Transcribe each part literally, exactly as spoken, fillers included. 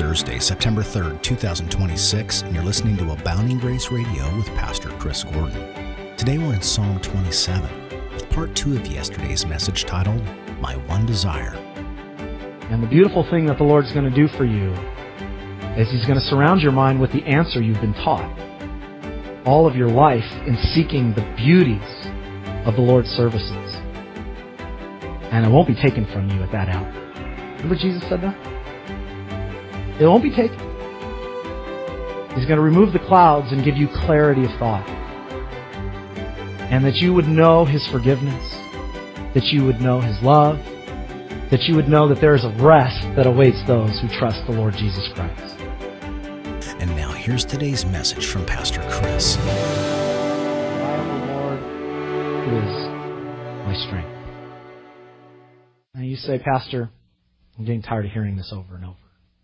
Thursday, September third, twenty twenty-six, and you're listening to Abounding Grace Radio with Pastor Chris Gordon. Today we're in Psalm twenty-seven, with part two of yesterday's message titled, My One Desire. And the beautiful thing that the Lord's going to do for you is He's going to surround your mind with the answer you've been taught all of your life in seeking the beauties of the Lord's services. And it won't be taken from you at that hour. Remember Jesus said that? It won't be taken. He's going to remove the clouds and give you clarity of thought. And that you would know His forgiveness, that you would know His love, that you would know that there is a rest that awaits those who trust the Lord Jesus Christ. And now here's today's message from Pastor Chris. I am the Lord who is my strength. Now you say, Pastor, I'm getting tired of hearing this over and over.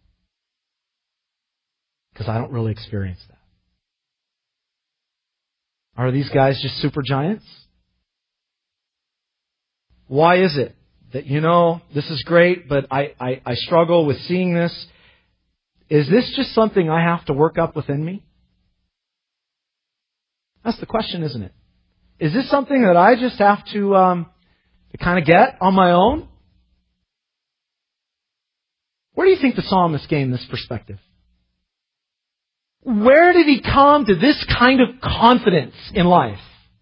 Because I don't really experience that. Are these guys just super giants? Why is it that, you know, this is great, but I, I, I struggle with seeing this? Is this just something I have to work up within me? That's the question, isn't it? Is this something that I just have to, um, to kind of get on my own? Where do you think the psalmist gained this perspective? Where did he come to this kind of confidence in life?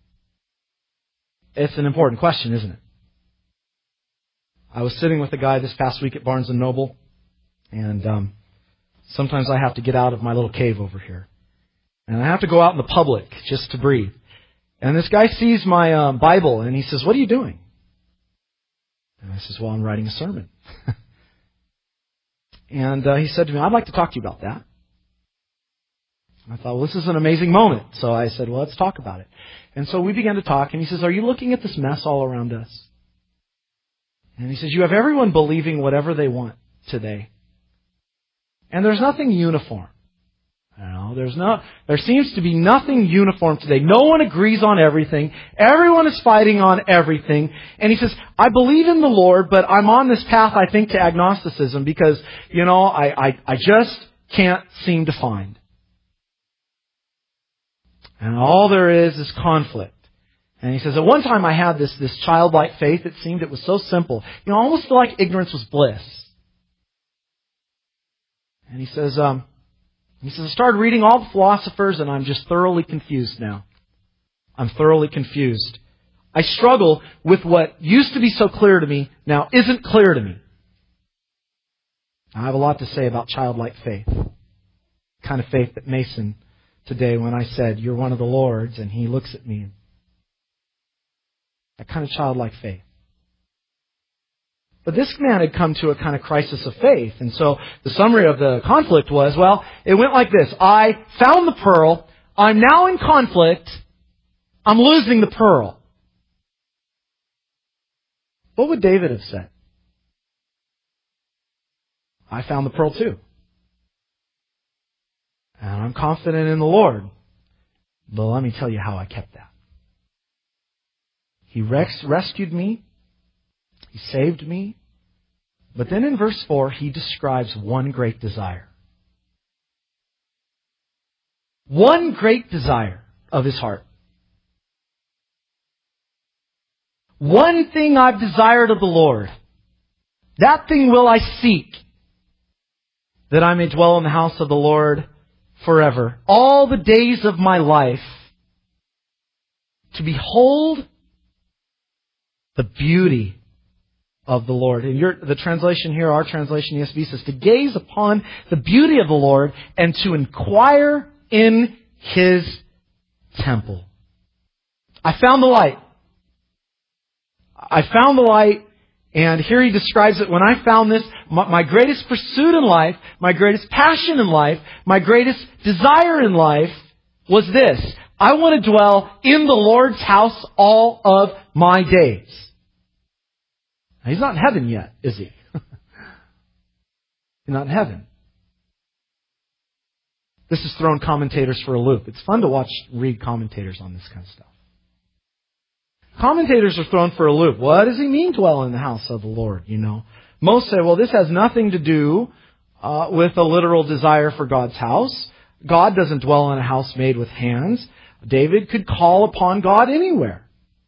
It's an important question, isn't it? I was sitting with a guy this past week at Barnes and Noble, and um, sometimes I have to get out of my little cave over here. And I have to go out in the public just to breathe. And this guy sees my uh, Bible, and he says, "What are you doing?" And I says, "Well, I'm writing a sermon." And uh, he said to me, "I'd like to talk to you about that." I thought, well, this is an amazing moment. So I said, well, let's talk about it. And so we began to talk, and he says, "Are you looking at this mess all around us?" And he says, "You have everyone believing whatever they want today. And there's nothing uniform. You know, there's no, there seems to be nothing uniform today. No one agrees on everything. Everyone is fighting on everything." And he says, "I believe in the Lord, but I'm on this path, I think, to agnosticism because, you know, I, I, I just can't seem to find. And all there is is conflict." And he says, at one time I had this, this childlike faith. It seemed it was so simple. You know, I almost feel like ignorance was bliss. And he says, um, he says, "I started reading all the philosophers and I'm just thoroughly confused now. I'm thoroughly confused. I struggle with what used to be so clear to me now isn't clear to me." I have a lot to say about childlike faith. The kind of faith that Mason today, when I said, "You're one of the Lord's," and he looks at me. That kind of childlike faith. But this man had come to a kind of crisis of faith. And so the summary of the conflict was, well, it went like this. I found the pearl. I'm now in conflict. I'm losing the pearl. What would David have said? I found the pearl too. And I'm confident in the Lord. But let me tell you how I kept that. He res- rescued me. He saved me. But then in verse four, he describes one great desire. One great desire of his heart. One thing I've desired of the Lord. That thing will I seek, that I may dwell in the house of the Lord forever, all the days of my life, to behold the beauty of the Lord. And your, the translation here, our translation, E S V, says to gaze upon the beauty of the Lord and to inquire in His temple. I found the light. I found the light. And here he describes it. When I found this, my, my greatest pursuit in life, my greatest passion in life, my greatest desire in life was this. I want to dwell in the Lord's house all of my days. Now, he's not in heaven yet, is he? He's not in heaven. This has thrown commentators for a loop. It's fun to watch, read commentators on this kind of stuff. Commentators are thrown for a loop. What does he mean, dwell in the house of the Lord? You know, most say, well, this has nothing to do uh, with a literal desire for God's house. God doesn't dwell in a house made with hands. David could call upon God anywhere.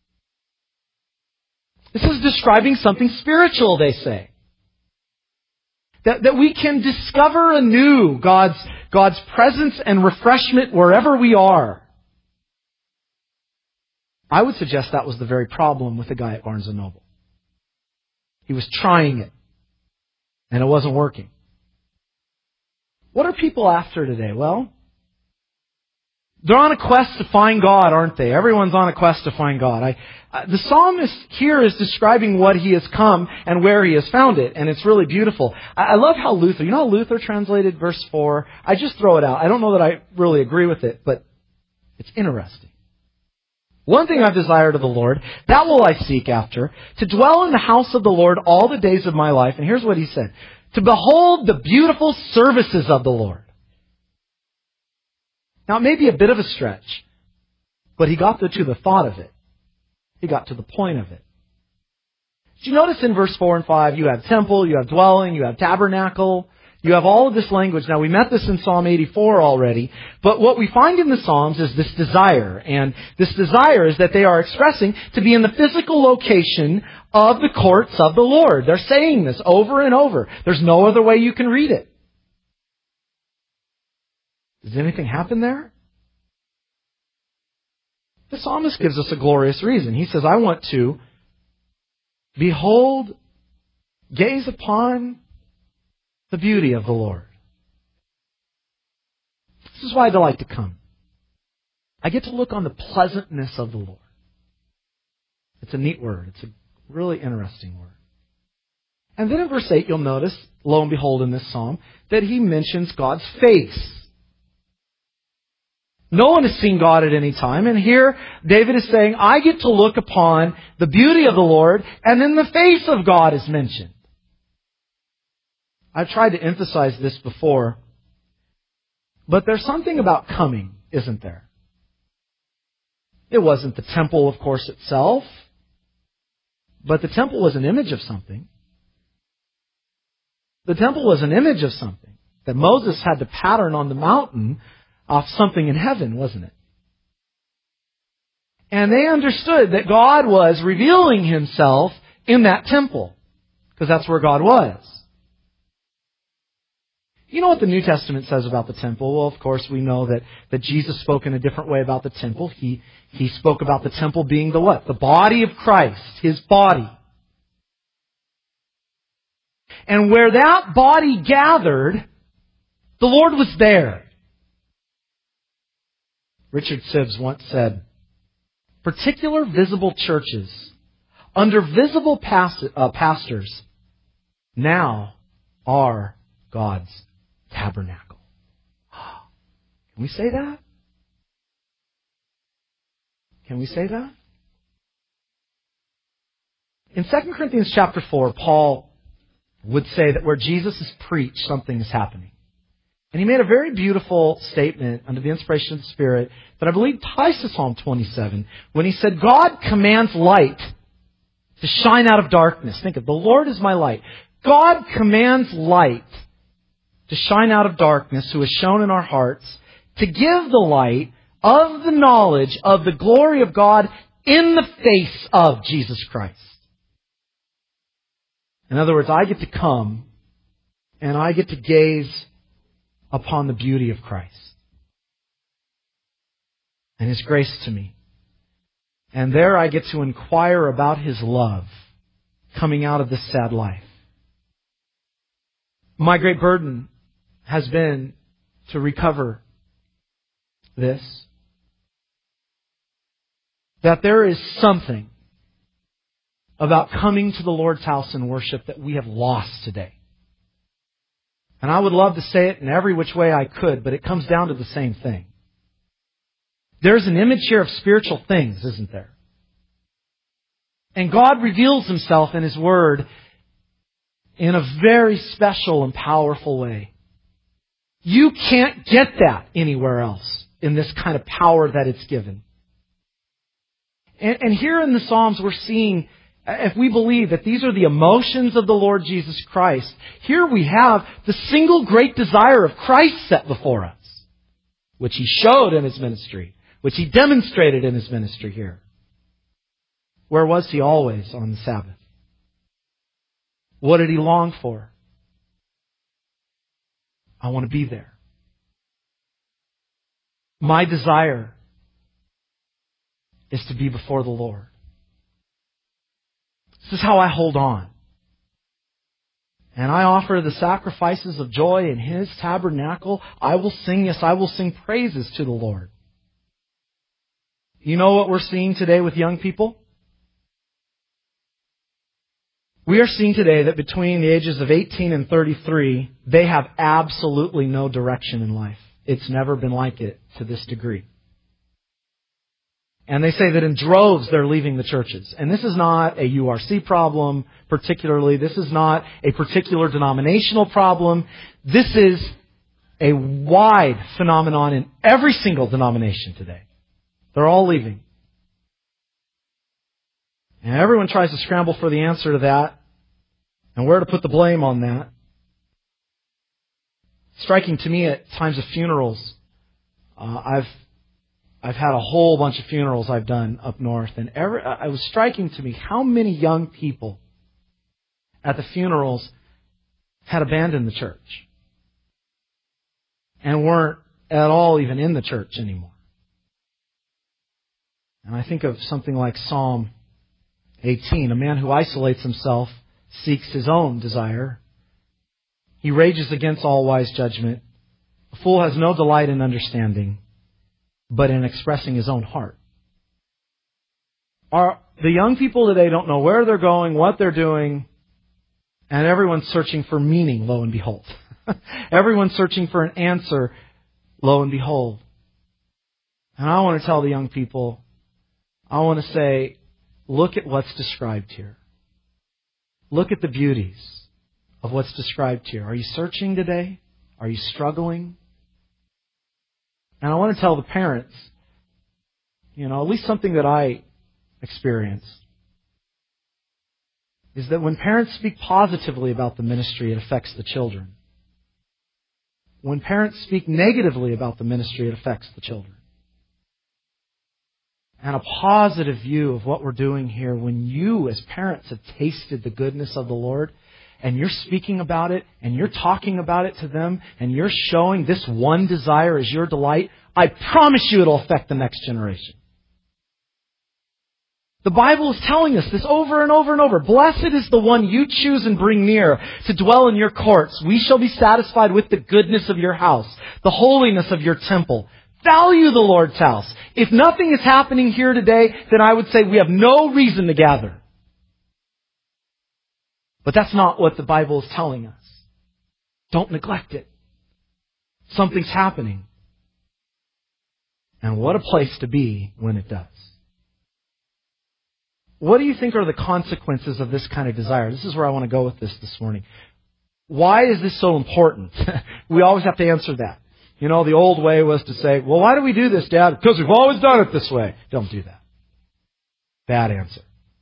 This is describing something spiritual, they say. That, that we can discover anew God's, God's presence and refreshment wherever we are. I would suggest that was the very problem with the guy at Barnes and Noble. He was trying it, and it wasn't working. What are people after today? Well, they're on a quest to find God, aren't they? Everyone's on a quest to find God. I, uh, the psalmist here is describing what he has come and where he has found it, and it's really beautiful. I, I love how Luther, you know how Luther translated verse four? I just throw it out. I don't know that I really agree with it, but it's interesting. One thing I've desired of the Lord, that will I seek after, to dwell in the house of the Lord all the days of my life. And here's what he said: to behold the beautiful services of the Lord. Now, it may be a bit of a stretch, but he got to the thought of it. He got to the point of it. Did you notice in verse four and five, you have temple, you have dwelling, you have tabernacle, you have all of this language. Now, we met this in Psalm eighty-four already, but what we find in the Psalms is this desire. And this desire is that they are expressing to be in the physical location of the courts of the Lord. They're saying this over and over. There's no other way you can read it. Does anything happen there? The psalmist gives us a glorious reason. He says, I want to behold, gaze upon the beauty of the Lord. This is why I delight to come. I get to look on the pleasantness of the Lord. It's a neat word. It's a really interesting word. And then in verse eight, you'll notice, lo and behold, in this psalm, that he mentions God's face. No one has seen God at any time. And here, David is saying, I get to look upon the beauty of the Lord, and then the face of God is mentioned. I've tried to emphasize this before, but there's something about coming, isn't there? It wasn't the temple, of course, itself, but the temple was an image of something. The temple was an image of something that Moses had to pattern on the mountain off something in heaven, wasn't it? And they understood that God was revealing Himself in that temple, because that's where God was. You know what the New Testament says about the temple? Well, of course, we know that, that Jesus spoke in a different way about the temple. He, he spoke about the temple being the what? The body of Christ, His body. And where that body gathered, the Lord was there. Richard Sibbes once said, particular visible churches under visible past, uh, pastors now are God's tabernacle. Can we say that? Can we say that? In Second Corinthians chapter four, Paul would say that where Jesus is preached, something is happening. And he made a very beautiful statement under the inspiration of the Spirit that I believe ties to Psalm twenty-seven when he said, God commands light to shine out of darkness. Think of, the Lord is my light. God commands light to shine out of darkness, who has shone in our hearts, to give the light of the knowledge of the glory of God in the face of Jesus Christ. In other words, I get to come and I get to gaze upon the beauty of Christ and His grace to me. And there I get to inquire about His love coming out of this sad life. My great burden has been to recover this. That there is something about coming to the Lord's house and worship that we have lost today. And I would love to say it in every which way I could, but it comes down to the same thing. There's an image here of spiritual things, isn't there? And God reveals Himself in His Word in a very special and powerful way. You can't get that anywhere else in this kind of power that it's given. And, and here in the Psalms we're seeing if we believe that these are the emotions of the Lord Jesus Christ, here we have the single great desire of Christ set before us, which He showed in His ministry, which He demonstrated in His ministry here. Where was He always on the Sabbath? What did He long for? I want to be there. My desire is to be before the Lord. This is how I hold on. And I offer the sacrifices of joy in His tabernacle. I will sing, yes, I will sing praises to the Lord. You know what we're seeing today with young people? We are seeing today that between the ages of eighteen and thirty-three, they have absolutely no direction in life. It's never been like it to this degree. And they say that in droves they're leaving the churches. And this is not a U R C problem particularly. This is not a particular denominational problem. This is a wide phenomenon in every single denomination today. They're all leaving. And everyone tries to scramble for the answer to that and where to put the blame on that. Striking to me at times of funerals, uh, I've I've had a whole bunch of funerals I've done up north, and every, it was striking to me how many young people at the funerals had abandoned the church and weren't at all even in the church anymore. And I think of something like Psalm eighteen, a man who isolates himself seeks his own desire. He rages against all wise judgment. A fool has no delight in understanding, but in expressing his own heart. Our, the young people today don't know where they're going, what they're doing, and everyone's searching for meaning, lo and behold. Everyone's searching for an answer, lo and behold. And I want to tell the young people, I want to say, look at what's described here. Look at the beauties of what's described here. Are you searching today? Are you struggling? And I want to tell the parents, you know, at least something that I experienced, is that when parents speak positively about the ministry, it affects the children. When parents speak negatively about the ministry, it affects the children. And a positive view of what we're doing here, when you as parents have tasted the goodness of the Lord, and you're speaking about it, and you're talking about it to them, and you're showing this one desire as your delight, I promise you it'll affect the next generation. The Bible is telling us this over and over and over. Blessed is the one you choose and bring near to dwell in your courts. We shall be satisfied with the goodness of your house, the holiness of your temple. Value the Lord's house. If nothing is happening here today, then I would say we have no reason to gather. But that's not what the Bible is telling us. Don't neglect it. Something's happening. And what a place to be when it does. What do you think are the consequences of this kind of desire? This is where I want to go with this this morning. Why is this so important? We always have to answer that. You know, the old way was to say, well, why do we do this, Dad? Because we've always done it this way. Don't do that. Bad answer.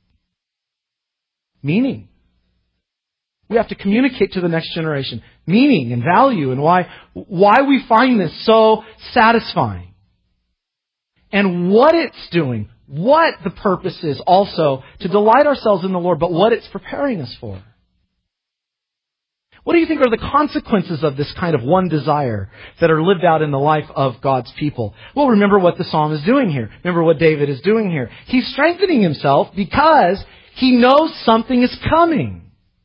Meaning. We have to communicate to the next generation meaning and value and why, why we find this so satisfying. And what it's doing, what the purpose is also to delight ourselves in the Lord, but what it's preparing us for. What do you think are the consequences of this kind of one desire that are lived out in the life of God's people? Well, remember what the psalm is doing here. Remember what David is doing here. He's strengthening himself because he knows something is coming.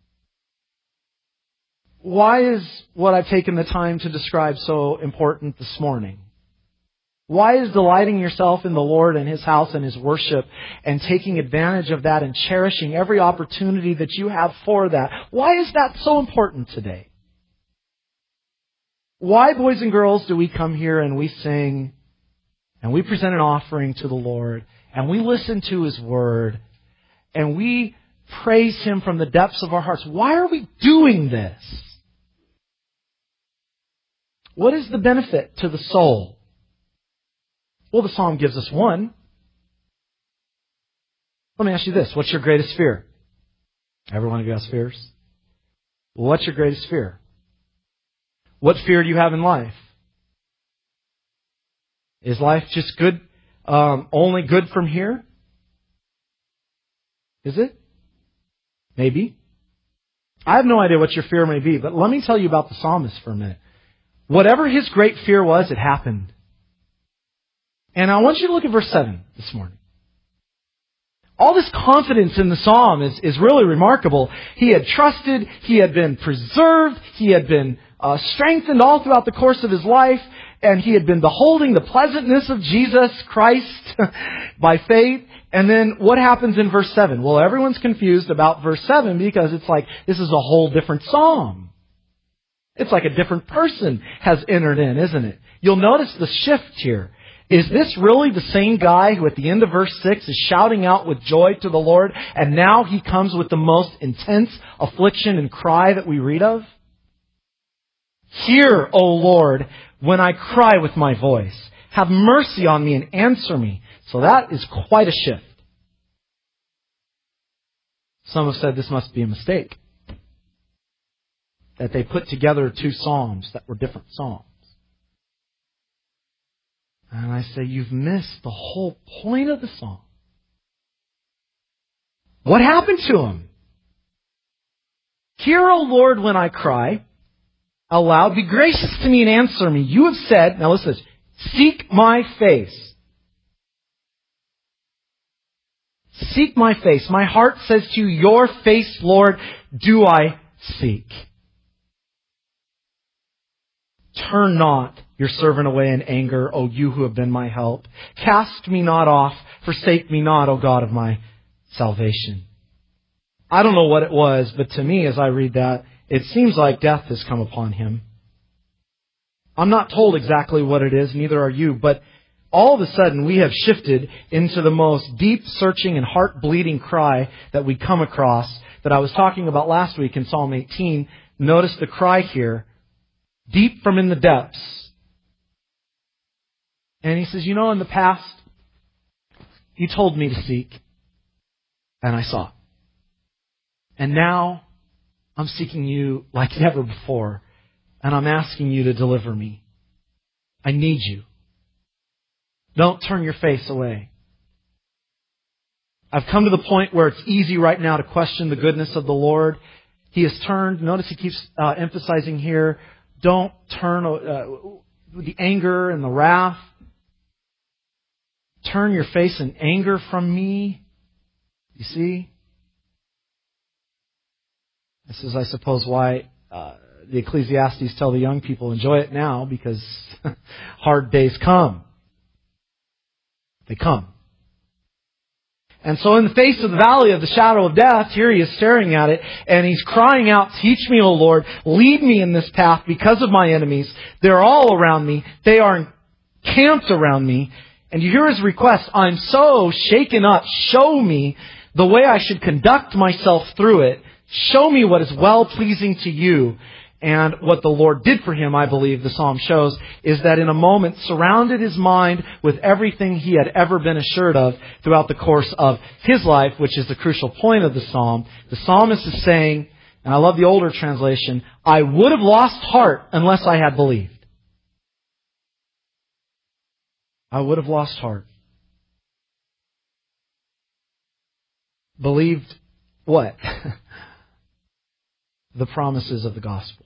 Why is what I've taken the time to describe so important this morning? Why is delighting yourself in the Lord and His house and His worship and taking advantage of that and cherishing every opportunity that you have for that, why is that so important today? Why, boys and girls, do we come here and we sing and we present an offering to the Lord and we listen to His Word and we praise Him from the depths of our hearts? Why are we doing this? What is the benefit to the soul? Well, the psalm gives us one. Let me ask you this. What's your greatest fear? Every one of you has fears? Well, what's your greatest fear? What fear do you have in life? Is life just good, um, only good from here? Is it? Maybe. I have no idea what your fear may be, but let me tell you about the psalmist for a minute. Whatever his great fear was, it happened. And I want you to look at verse seven this morning. All this confidence in the psalm is, is really remarkable. He had trusted, he had been preserved, he had been uh, strengthened all throughout the course of his life, and he had been beholding the pleasantness of Jesus Christ by faith. And then what happens in verse seven? Well, everyone's confused about verse seven because it's like this is a whole different psalm. It's like a different person has entered in, isn't it? You'll notice the shift here. Is this really the same guy who at the end of verse six is shouting out with joy to the Lord, and now he comes with the most intense affliction and cry that we read of? Hear, O Lord, when I cry with my voice. Have mercy on me and answer me. So that is quite a shift. Some have said this must be a mistake. That they put together two psalms that were different psalms. And I say, you've missed the whole point of the psalm. What happened to him? Hear, O Lord, when I cry aloud. Be gracious to me and answer me. You have said, now listen to this, seek my face. Seek my face. My heart says to you, your face, Lord, do I seek. Turn not your servant away in anger, O you who have been my help. Cast me not off, forsake me not, O God of my salvation. I don't know what it was, but to me, as I read that, it seems like death has come upon him. I'm not told exactly what it is, neither are you, but all of a sudden we have shifted into the most deep searching and heart-bleeding cry that we come across that I was talking about last week in Psalm eighteen. Notice the cry here, deep from in the depths. And he says, you know, in the past, you told me to seek, and I saw. And now, I'm seeking you like never before, and I'm asking you to deliver me. I need you. Don't turn your face away. I've come to the point where it's easy right now to question the goodness of the Lord. He has turned, notice he keeps uh, emphasizing here, don't turn uh, the anger and the wrath. Turn your face in anger from me. You see? This is, I suppose, why uh, the Ecclesiastes tell the young people, enjoy it now, because hard days come. They come. And so in the face of the valley of the shadow of death, here he is staring at it, and he's crying out, teach me, O Lord, lead me in this path because of my enemies. They're all around me. They are encamped around me. And you hear his request, I'm so shaken up. Show me the way I should conduct myself through it. Show me what is well-pleasing to you. And what the Lord did for him, I believe, the psalm shows, is that in a moment surrounded his mind with everything he had ever been assured of throughout the course of his life, which is the crucial point of the psalm. The psalmist is saying, and I love the older translation, I would have lost heart unless I had believed. I would have lost heart. Believed what? The promises of the gospel.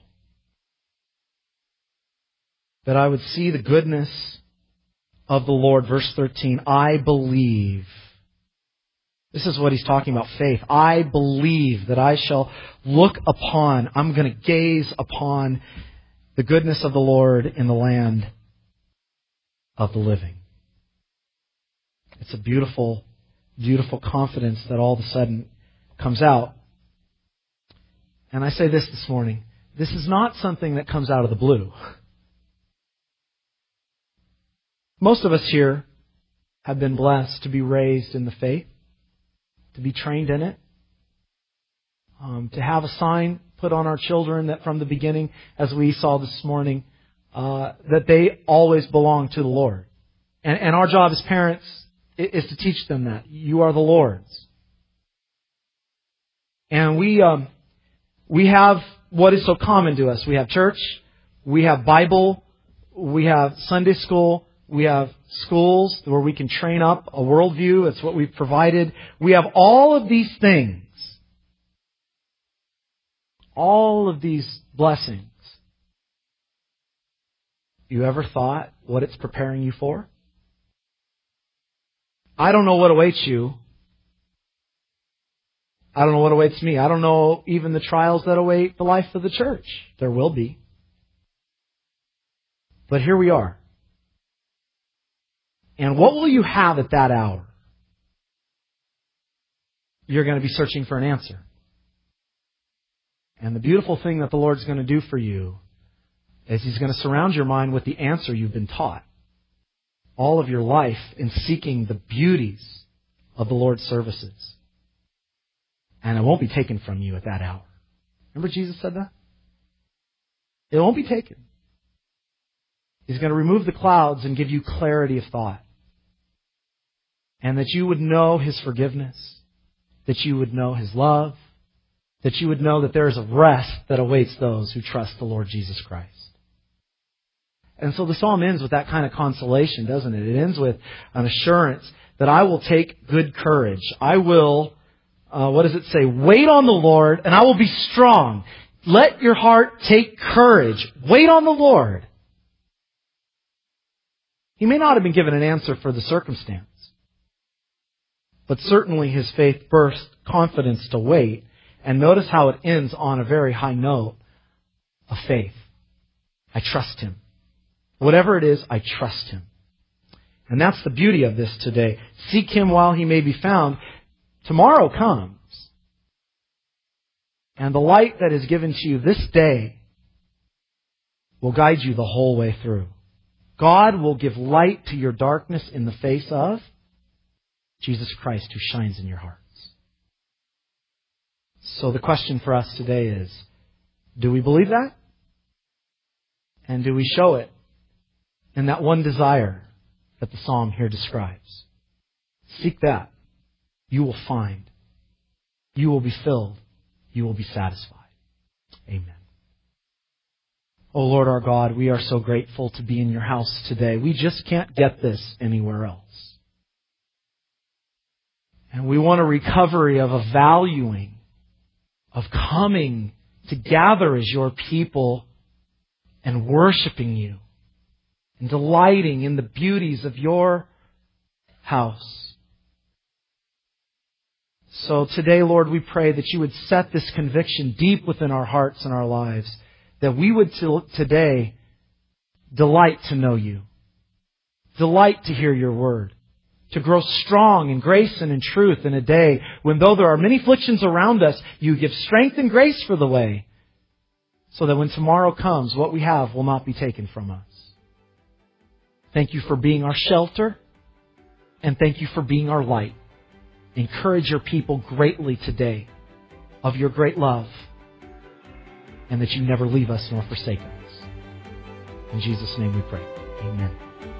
That I would see the goodness of the Lord. Verse thirteen, I believe. This is what he's talking about, faith. I believe that I shall look upon, I'm going to gaze upon the goodness of the Lord in the land of the living. It's a beautiful, beautiful confidence that all of a sudden comes out. And I say this this morning, this is not something that comes out of the blue. Most of us here have been blessed to be raised in the faith, to be trained in it, um, to have a sign put on our children that from the beginning, as we saw this morning, uh, that they always belong to the Lord. And, and our job as parents is to teach them that. You are the Lord's. And we um, we have what is so common to us. We have church, we have Bible, we have Sunday school, we have schools where we can train up a worldview. It's what we've provided. We have all of these things. All of these blessings. You ever thought what it's preparing you for? I don't know what awaits you. I don't know what awaits me. I don't know even the trials that await the life of the church. There will be. But here we are. And what will you have at that hour? You're going to be searching for an answer. And the beautiful thing that the Lord's going to do for you is He's going to surround your mind with the answer you've been taught all of your life in seeking the beauties of the Lord's services. And it won't be taken from you at that hour. Remember Jesus said that? It won't be taken. He's going to remove the clouds and give you clarity of thought. And that you would know His forgiveness. That you would know His love. That you would know that there is a rest that awaits those who trust the Lord Jesus Christ. And so the psalm ends with that kind of consolation, doesn't it? It ends with an assurance that I will take good courage. I will... Uh, what does it say? Wait on the Lord, and I will be strong. Let your heart take courage. Wait on the Lord. He may not have been given an answer for the circumstance, but certainly his faith burst confidence to wait. And notice how it ends on a very high note of faith. I trust Him. Whatever it is, I trust Him. And that's the beauty of this today. Seek Him while He may be found. Tomorrow comes, and the light that is given to you this day will guide you the whole way through. God will give light to your darkness in the face of Jesus Christ who shines in your hearts. So the question for us today is, do we believe that? And do we show it in that one desire that the psalm here describes? Seek that. You will find. You will be filled. You will be satisfied. Amen. Oh Lord our God, we are so grateful to be in your house today. We just can't get this anywhere else. And we want a recovery of a valuing, of coming to gather as your people and worshiping you and delighting in the beauties of your house. So today, Lord, we pray that you would set this conviction deep within our hearts and our lives, that we would t- today delight to know you, delight to hear your word, to grow strong in grace and in truth in a day when, though there are many afflictions around us, you give strength and grace for the way, so that when tomorrow comes, what we have will not be taken from us. Thank you for being our shelter, and thank you for being our light. Encourage your people greatly today of your great love, and that you never leave us nor forsake us. In Jesus' name we pray. Amen.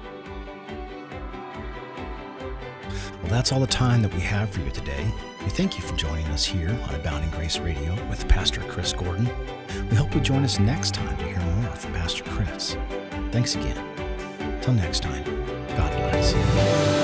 Well, that's all the time that we have for you today. We thank you for joining us here on Abounding Grace Radio with Pastor Chris Gordon. We hope you join us next time to hear more from Pastor Chris. Thanks again. Till next time, God bless.